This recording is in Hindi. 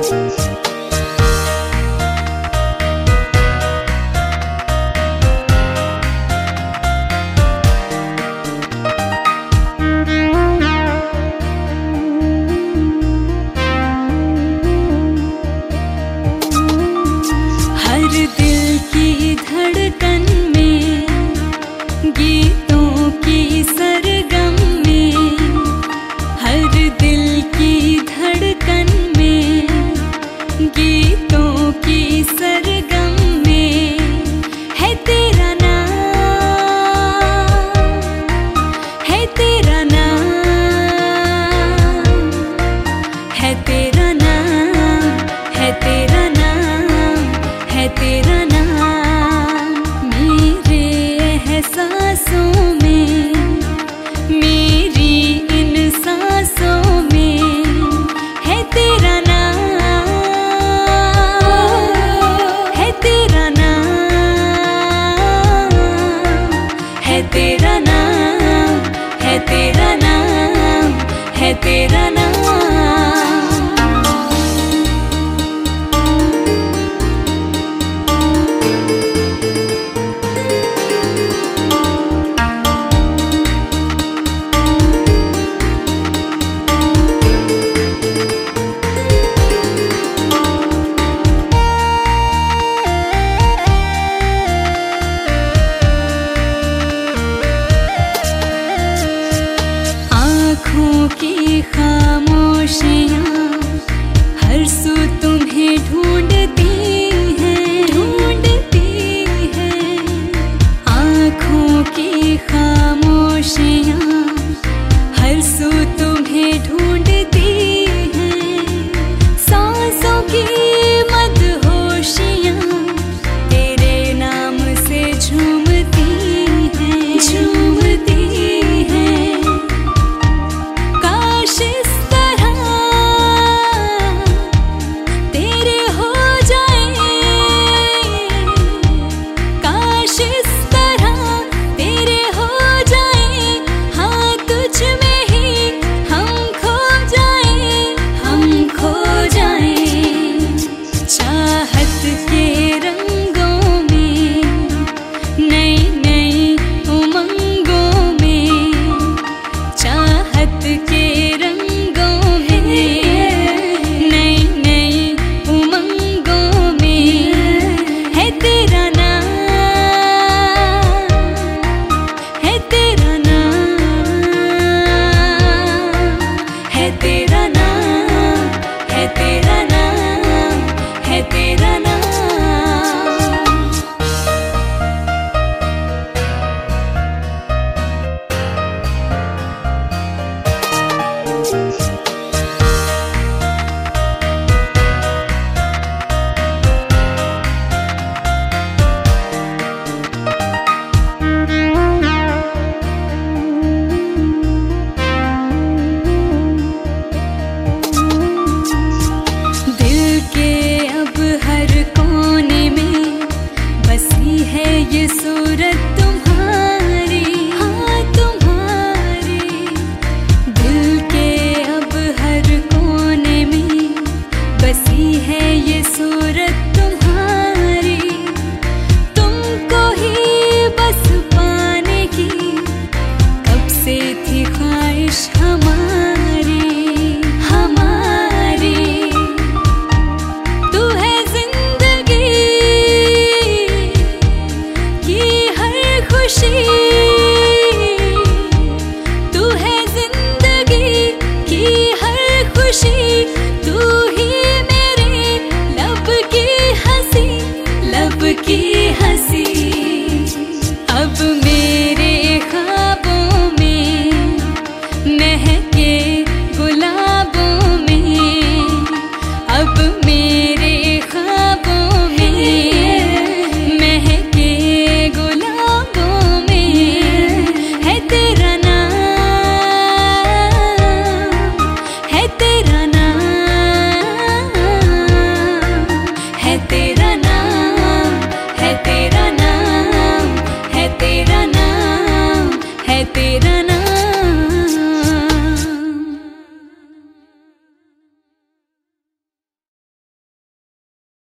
तेरा नाम। आँखों की खामोशियाँ हर सू तुम्हें ढूंढती हैं, आँखों की खामोशियाँ हर सू तुम्हें ढूंढती हैं, सांसों की मदहोशियाँ तेरे नाम से झूमती हैं, झूमती हैं। काश इस तरह तेरे हो जाए, काश इस तरह तेरे हो जाए, हाँ तुझ में ही हम खो जाए, हम खो जाए। चाहत के रंगों में, नई नई उमंगों में, चाहत के रंगों में, नई नई उमंगों में है तेरा नाम, है तेरा नाम, है तेरा नाम, है तेरा नाम, है तेरा नाम। दिल के अब हर कोने में बसी है ये सूरत तुम्हारी, हाँ तुम्हारी। दिल के अब हर कोने में बसी है ये सूरत तुम्हारी, तुमको ही बस पाने की कब से थी ख्वाहिश हमारी, हमारी। तू है जिंदगी की हर खुशी, तू है जिंदगी की हर खुशी, तू ही मेरे लब की हंसी, लब की हंसी। अब मेरे ख्वाबों में महके गुलाबों में, अब मेरे ख्वाबों में महके गुलाबों में है तेरा नाम, है तेरा नाम, है तेरा नाम, है तेरा नाम, है तेरा नाम, है तेरा